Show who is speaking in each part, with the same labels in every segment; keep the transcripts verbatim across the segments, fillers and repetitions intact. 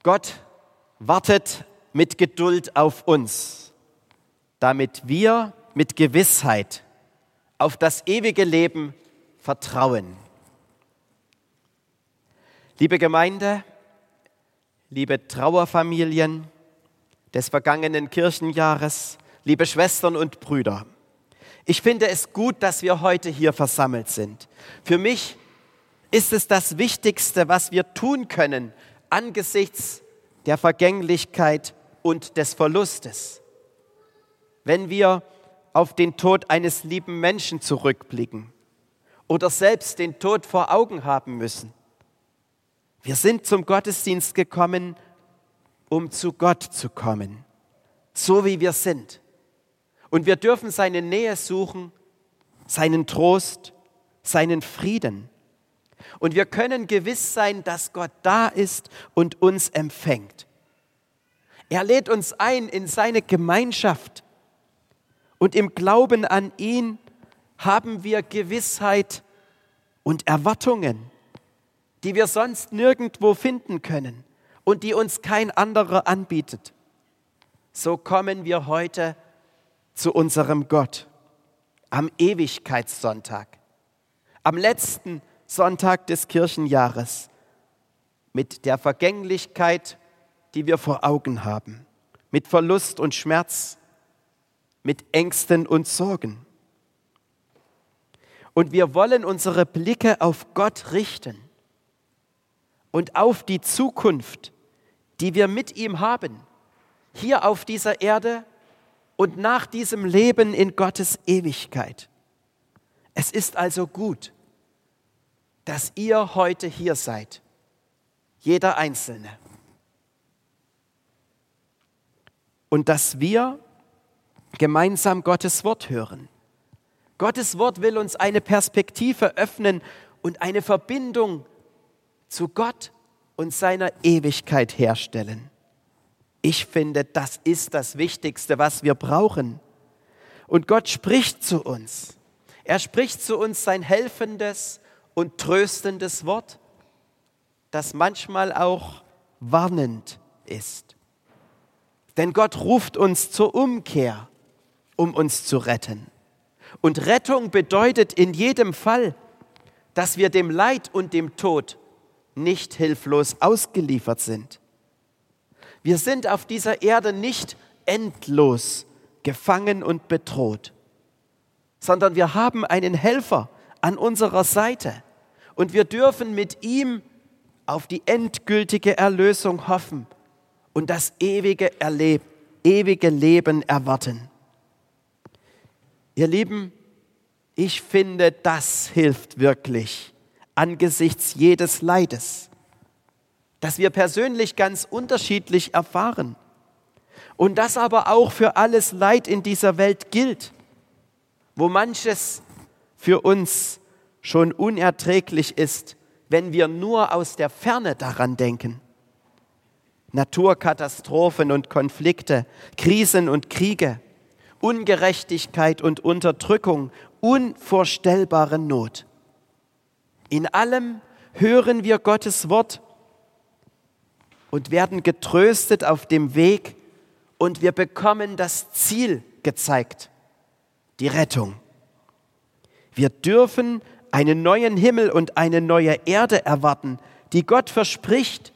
Speaker 1: Gott wartet mit Geduld auf uns, damit wir mit Gewissheit auf das ewige Leben vertrauen. Liebe Gemeinde, liebe Trauerfamilien des vergangenen Kirchenjahres, liebe Schwestern und Brüder, ich finde es gut, dass wir heute hier versammelt sind. Für mich ist es das Wichtigste, was wir tun können angesichts der Vergänglichkeit und des Verlustes. Wenn wir auf den Tod eines lieben Menschen zurückblicken oder selbst den Tod vor Augen haben müssen. Wir sind zum Gottesdienst gekommen, um zu Gott zu kommen, so wie wir sind. Und wir dürfen seine Nähe suchen, seinen Trost, seinen Frieden. Und wir können gewiss sein, dass Gott da ist und uns empfängt. Er lädt uns ein in seine Gemeinschaft. Und im Glauben an ihn haben wir Gewissheit und Erwartungen, die wir sonst nirgendwo finden können und die uns kein anderer anbietet. So kommen wir heute zu unserem Gott am Ewigkeitssonntag, am letzten Sonntag des Kirchenjahres, mit der Vergänglichkeit, die wir vor Augen haben, mit Verlust und Schmerz, mit Ängsten und Sorgen. Und wir wollen unsere Blicke auf Gott richten und auf die Zukunft, die wir mit ihm haben, hier auf dieser Erde und nach diesem Leben in Gottes Ewigkeit. Es ist also gut, dass ihr heute hier seid, jeder Einzelne. Und dass wir gemeinsam Gottes Wort hören. Gottes Wort will uns eine Perspektive öffnen und eine Verbindung zu Gott und seiner Ewigkeit herstellen. Ich finde, das ist das Wichtigste, was wir brauchen. Und Gott spricht zu uns. Er spricht zu uns sein helfendes und tröstendes Wort, das manchmal auch warnend ist. Denn Gott ruft uns zur Umkehr, um uns zu retten. Und Rettung bedeutet in jedem Fall, dass wir dem Leid und dem Tod nicht hilflos ausgeliefert sind. Wir sind auf dieser Erde nicht endlos gefangen und bedroht, sondern wir haben einen Helfer an unserer Seite und wir dürfen mit ihm auf die endgültige Erlösung hoffen und das ewige, Erleb- ewige Leben erwarten. Ihr Lieben, ich finde, das hilft wirklich angesichts jedes Leides, das wir persönlich ganz unterschiedlich erfahren und das aber auch für alles Leid in dieser Welt gilt, wo manches für uns schon unerträglich ist, wenn wir nur aus der Ferne daran denken. Naturkatastrophen und Konflikte, Krisen und Kriege, Ungerechtigkeit und Unterdrückung, unvorstellbare Not. In allem hören wir Gottes Wort und werden getröstet auf dem Weg und wir bekommen das Ziel gezeigt, die Rettung. Wir dürfen einen neuen Himmel und eine neue Erde erwarten, die Gott verspricht,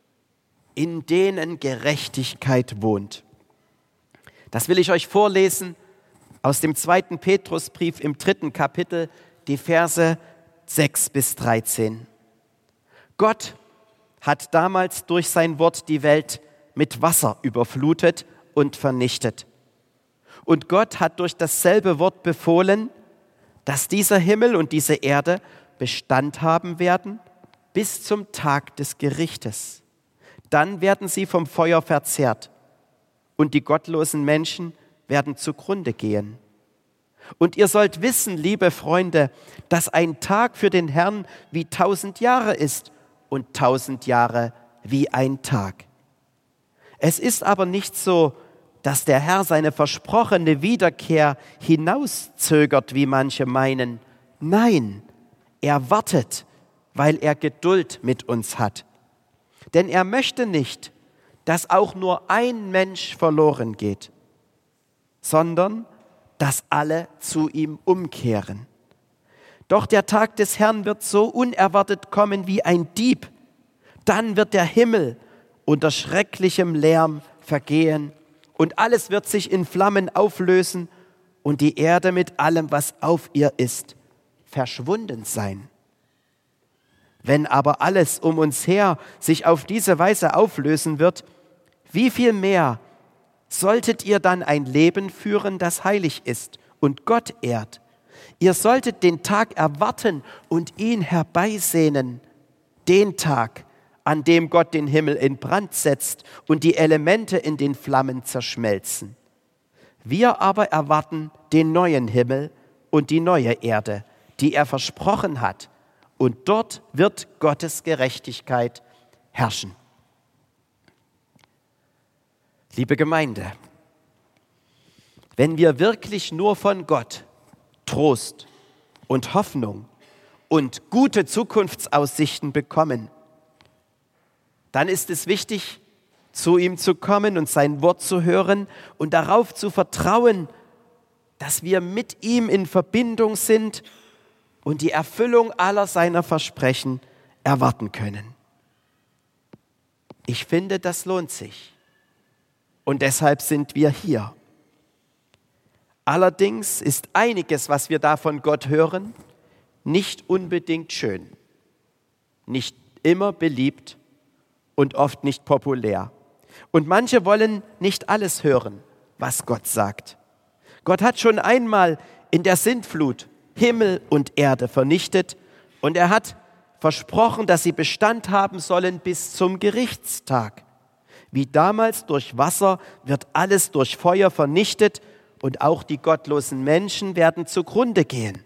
Speaker 1: in denen Gerechtigkeit wohnt. Das will ich euch vorlesen aus dem zweiten Petrusbrief im dritten Kapitel, die Verse sechs bis dreizehn. Gott hat damals durch sein Wort die Welt mit Wasser überflutet und vernichtet. Und Gott hat durch dasselbe Wort befohlen, dass dieser Himmel und diese Erde Bestand haben werden bis zum Tag des Gerichtes. Dann werden sie vom Feuer verzehrt und die gottlosen Menschen werden zugrunde gehen. Und ihr sollt wissen, liebe Freunde, dass ein Tag für den Herrn wie tausend Jahre ist und tausend Jahre wie ein Tag. Es ist aber nicht so, dass der Herr seine versprochene Wiederkehr hinauszögert, wie manche meinen. Nein, er wartet, weil er Geduld mit uns hat. Denn er möchte nicht, dass auch nur ein Mensch verloren geht, sondern dass alle zu ihm umkehren. Doch der Tag des Herrn wird so unerwartet kommen wie ein Dieb. Dann wird der Himmel unter schrecklichem Lärm vergehen und alles wird sich in Flammen auflösen und die Erde mit allem, was auf ihr ist, verschwunden sein. Wenn aber alles um uns her sich auf diese Weise auflösen wird, wie viel mehr solltet ihr dann ein Leben führen, das heilig ist und Gott ehrt? Ihr solltet den Tag erwarten und ihn herbeisehnen, den Tag, an dem Gott den Himmel in Brand setzt und die Elemente in den Flammen zerschmelzen. Wir aber erwarten den neuen Himmel und die neue Erde, die er versprochen hat, und dort wird Gottes Gerechtigkeit herrschen. Liebe Gemeinde, wenn wir wirklich nur von Gott Trost und Hoffnung und gute Zukunftsaussichten bekommen, dann ist es wichtig, zu ihm zu kommen und sein Wort zu hören und darauf zu vertrauen, dass wir mit ihm in Verbindung sind und die Erfüllung aller seiner Versprechen erwarten können. Ich finde, das lohnt sich. Und deshalb sind wir hier. Allerdings ist einiges, was wir da von Gott hören, nicht unbedingt schön, nicht immer beliebt und oft nicht populär. Und manche wollen nicht alles hören, was Gott sagt. Gott hat schon einmal in der Sintflut Himmel und Erde vernichtet und er hat versprochen, dass sie Bestand haben sollen bis zum Gerichtstag. Wie damals durch Wasser wird alles durch Feuer vernichtet und auch die gottlosen Menschen werden zugrunde gehen.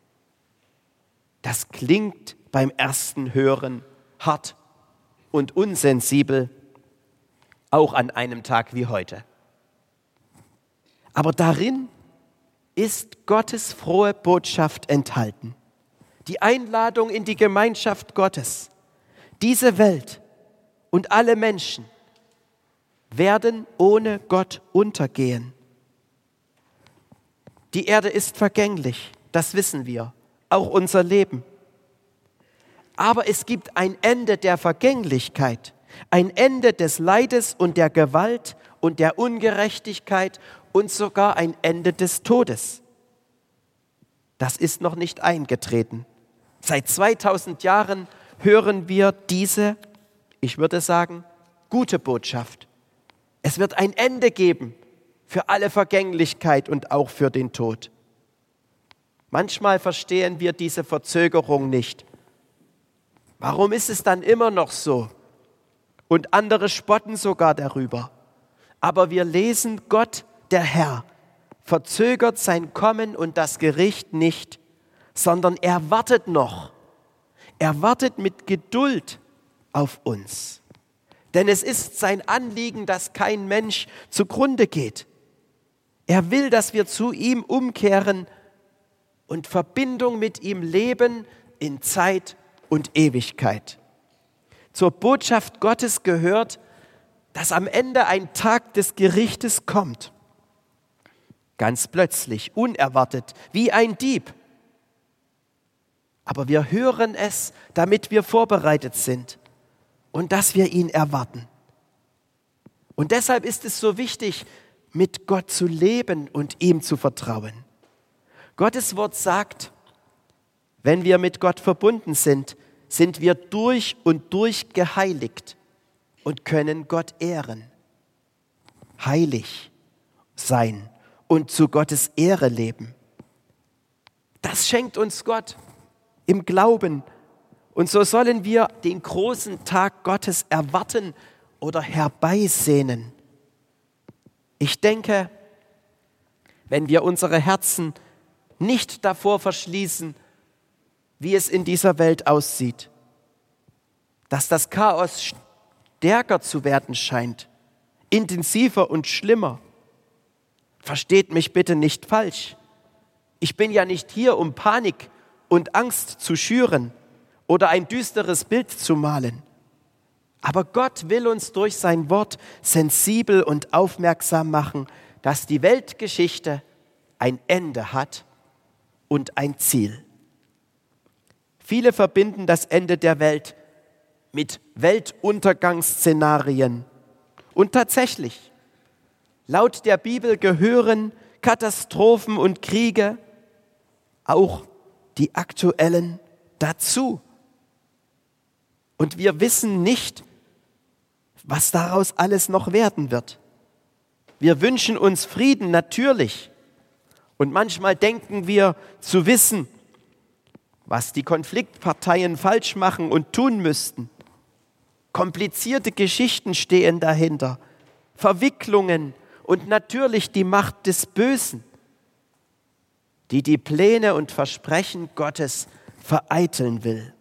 Speaker 1: Das klingt beim ersten Hören hart und unsensibel, auch an einem Tag wie heute. Aber darin ist Gottes frohe Botschaft enthalten. Die Einladung in die Gemeinschaft Gottes. Diese Welt und alle Menschen werden ohne Gott untergehen. Die Erde ist vergänglich, das wissen wir, auch unser Leben. Aber es gibt ein Ende der Vergänglichkeit, ein Ende des Leides und der Gewalt und der Ungerechtigkeit und sogar ein Ende des Todes. Das ist noch nicht eingetreten. Seit zweitausend Jahren hören wir diese, ich würde sagen, gute Botschaft. Es wird ein Ende geben für alle Vergänglichkeit und auch für den Tod. Manchmal verstehen wir diese Verzögerung nicht. Warum ist es dann immer noch so? Und andere spotten sogar darüber. Aber wir lesen, Gott, der Herr, verzögert sein Kommen und das Gericht nicht, sondern er wartet noch. Er wartet mit Geduld auf uns. Denn es ist sein Anliegen, dass kein Mensch zugrunde geht. Er will, dass wir zu ihm umkehren und Verbindung mit ihm leben in Zeit und Ewigkeit. Zur Botschaft Gottes gehört, dass am Ende ein Tag des Gerichtes kommt. Ganz plötzlich, unerwartet, wie ein Dieb. Aber wir hören es, damit wir vorbereitet sind und dass wir ihn erwarten. Und deshalb ist es so wichtig, mit Gott zu leben und ihm zu vertrauen. Gottes Wort sagt, wenn wir mit Gott verbunden sind, sind wir durch und durch geheiligt und können Gott ehren. Heilig sein und zu Gottes Ehre leben. Das schenkt uns Gott im Glauben. Und so sollen wir den großen Tag Gottes erwarten oder herbeisehnen. Ich denke, wenn wir unsere Herzen nicht davor verschließen, wie es in dieser Welt aussieht, dass das Chaos stärker zu werden scheint, intensiver und schlimmer. Versteht mich bitte nicht falsch. Ich bin ja nicht hier, um Panik und Angst zu schüren oder ein düsteres Bild zu malen. Aber Gott will uns durch sein Wort sensibel und aufmerksam machen, dass die Weltgeschichte ein Ende hat und ein Ziel. Viele verbinden das Ende der Welt mit Weltuntergangsszenarien. Und tatsächlich, laut der Bibel gehören Katastrophen und Kriege, auch die aktuellen, dazu. Und wir wissen nicht, was daraus alles noch werden wird. Wir wünschen uns Frieden, natürlich. Und manchmal denken wir zu wissen, was die Konfliktparteien falsch machen und tun müssten. Komplizierte Geschichten stehen dahinter, Verwicklungen und natürlich die Macht des Bösen, die die Pläne und Versprechen Gottes vereiteln will.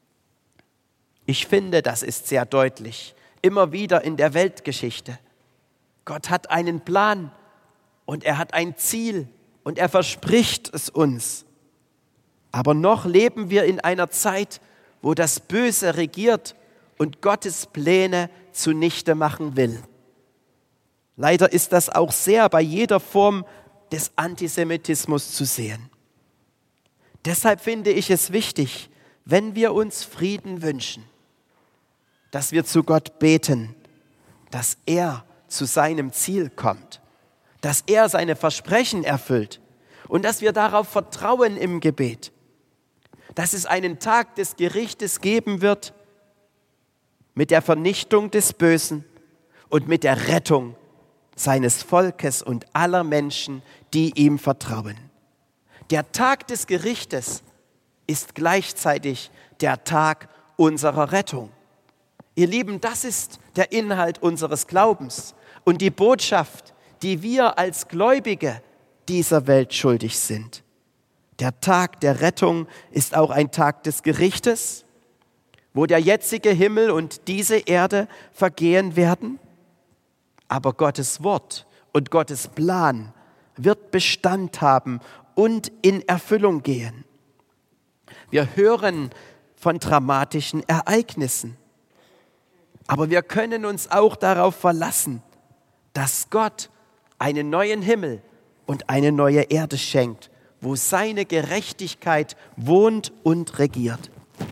Speaker 1: Ich finde, das ist sehr deutlich, immer wieder in der Weltgeschichte. Gott hat einen Plan und er hat ein Ziel und er verspricht es uns. Aber noch leben wir in einer Zeit, wo das Böse regiert und Gottes Pläne zunichte machen will. Leider ist das auch sehr bei jeder Form des Antisemitismus zu sehen. Deshalb finde ich es wichtig, wenn wir uns Frieden wünschen, dass wir zu Gott beten, dass er zu seinem Ziel kommt, dass er seine Versprechen erfüllt und dass wir darauf vertrauen im Gebet, dass es einen Tag des Gerichtes geben wird mit der Vernichtung des Bösen und mit der Rettung seines Volkes und aller Menschen, die ihm vertrauen. Der Tag des Gerichtes ist gleichzeitig der Tag unserer Rettung. Ihr Lieben, das ist der Inhalt unseres Glaubens und die Botschaft, die wir als Gläubige dieser Welt schuldig sind. Der Tag der Rettung ist auch ein Tag des Gerichtes, wo der jetzige Himmel und diese Erde vergehen werden. Aber Gottes Wort und Gottes Plan wird Bestand haben und in Erfüllung gehen. Wir hören von dramatischen Ereignissen, aber wir können uns auch darauf verlassen, dass Gott einen neuen Himmel und eine neue Erde schenkt, wo seine Gerechtigkeit wohnt und regiert.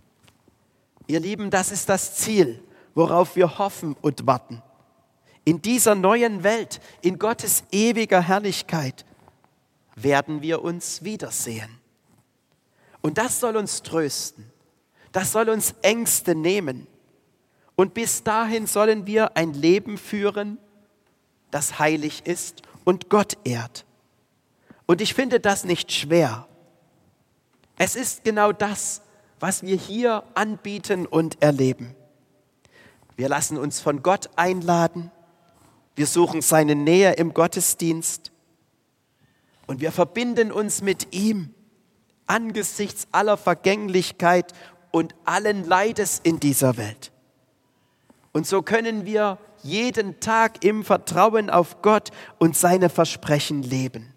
Speaker 1: Ihr Lieben, das ist das Ziel, worauf wir hoffen und warten. In dieser neuen Welt, in Gottes ewiger Herrlichkeit, werden wir uns wiedersehen. Und das soll uns trösten, das soll uns Ängste nehmen. Und bis dahin sollen wir ein Leben führen, das heilig ist und Gott ehrt. Und ich finde das nicht schwer. Es ist genau das, was wir hier anbieten und erleben. Wir lassen uns von Gott einladen. Wir suchen seine Nähe im Gottesdienst und wir verbinden uns mit ihm angesichts aller Vergänglichkeit und allen Leides in dieser Welt. Und so können wir jeden Tag im Vertrauen auf Gott und seine Versprechen leben.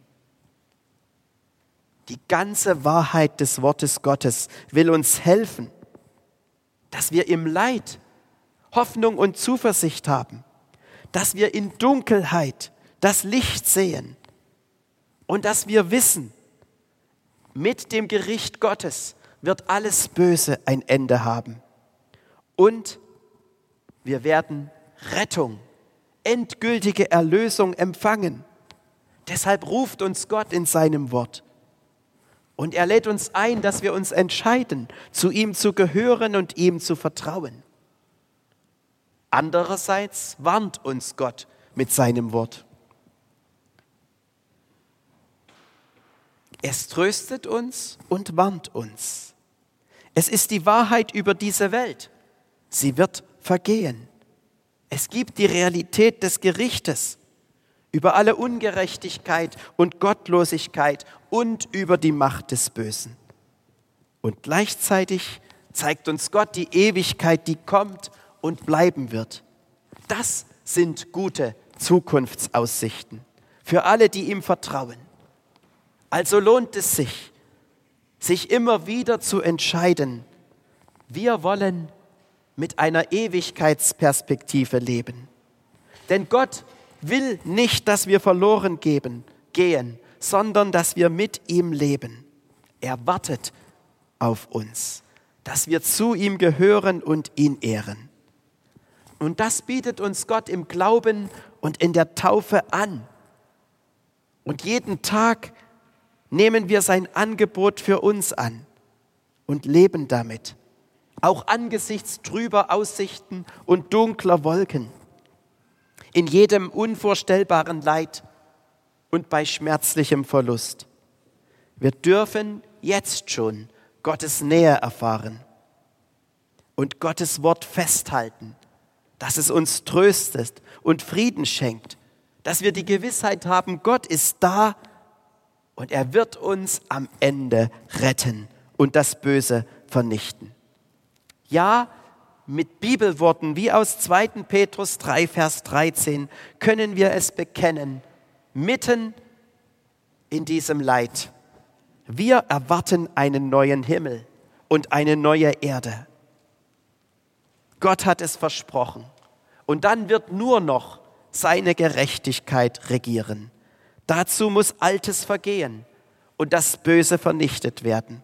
Speaker 1: Die ganze Wahrheit des Wortes Gottes will uns helfen, dass wir im Leid Hoffnung und Zuversicht haben, dass wir in Dunkelheit das Licht sehen und dass wir wissen, mit dem Gericht Gottes wird alles Böse ein Ende haben. Und wir werden Rettung, endgültige Erlösung empfangen. Deshalb ruft uns Gott in seinem Wort. Und er lädt uns ein, dass wir uns entscheiden, zu ihm zu gehören und ihm zu vertrauen. Andererseits warnt uns Gott mit seinem Wort. Es tröstet uns und warnt uns. Es ist die Wahrheit über diese Welt. Sie wird vergehen. Es gibt die Realität des Gerichtes über alle Ungerechtigkeit und Gottlosigkeit und über die Macht des Bösen. Und gleichzeitig zeigt uns Gott die Ewigkeit, die kommt und bleiben wird. Das sind gute Zukunftsaussichten für alle, die ihm vertrauen. Also lohnt es sich, sich immer wieder zu entscheiden, wir wollen mit einer Ewigkeitsperspektive leben. Denn Gott will nicht, dass wir verloren geben, gehen, sondern dass wir mit ihm leben. Er wartet auf uns, dass wir zu ihm gehören und ihn ehren. Und das bietet uns Gott im Glauben und in der Taufe an. Und jeden Tag nehmen wir sein Angebot für uns an und leben damit, auch angesichts trüber Aussichten und dunkler Wolken, in jedem unvorstellbaren Leid und bei schmerzlichem Verlust. Wir dürfen jetzt schon Gottes Nähe erfahren und Gottes Wort festhalten, dass es uns tröstet und Frieden schenkt, dass wir die Gewissheit haben, Gott ist da und er wird uns am Ende retten und das Böse vernichten. Ja, mit Bibelworten wie aus zweiten Petrus drei, Vers dreizehn können wir es bekennen, mitten in diesem Leid. Wir erwarten einen neuen Himmel und eine neue Erde. Gott hat es versprochen. Und dann wird nur noch seine Gerechtigkeit regieren. Dazu muss Altes vergehen und das Böse vernichtet werden.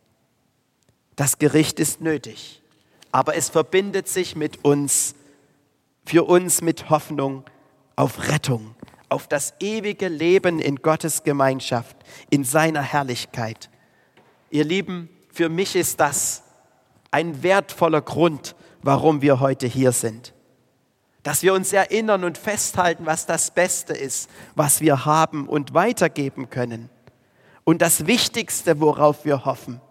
Speaker 1: Das Gericht ist nötig, aber es verbindet sich mit uns, für uns mit Hoffnung auf Rettung, auf das ewige Leben in Gottes Gemeinschaft, in seiner Herrlichkeit. Ihr Lieben, für mich ist das ein wertvoller Grund, warum wir heute hier sind. Dass wir uns erinnern und festhalten, was das Beste ist, was wir haben und weitergeben können. Und das Wichtigste, worauf wir hoffen: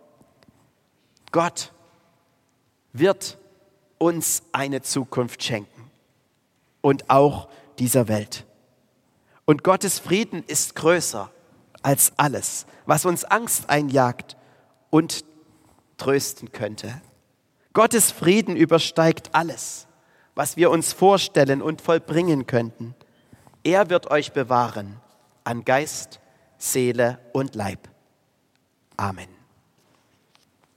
Speaker 1: Gott wird uns eine Zukunft schenken und auch dieser Welt. Und Gottes Frieden ist größer als alles, was uns Angst einjagt und trösten könnte. Gottes Frieden übersteigt alles, was wir uns vorstellen und vollbringen könnten. Er wird euch bewahren an Geist, Seele und Leib. Amen.